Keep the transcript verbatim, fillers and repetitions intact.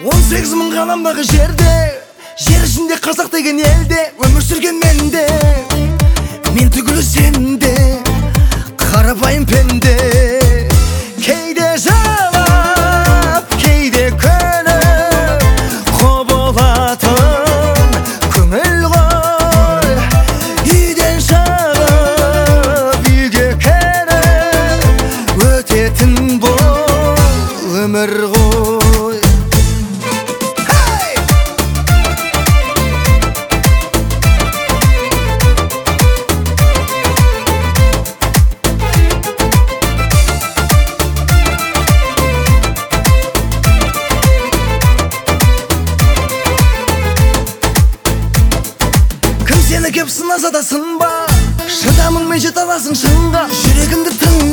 он сегіз мың ғаламдағы жерде, жер ішінде қазақ деген елде өмір сүрген менде, мен түгілі сенде, қарапайым пенде. Кейде жауап, кейде көніп, құбылатын көңіл ғой. Үйден шығып, үйге келіп, өтетін бұл өмір ғой. Сені кеп сынаса да сынба, шыдамыңмен жете аласың шыңға. Жүрегімді тыңда.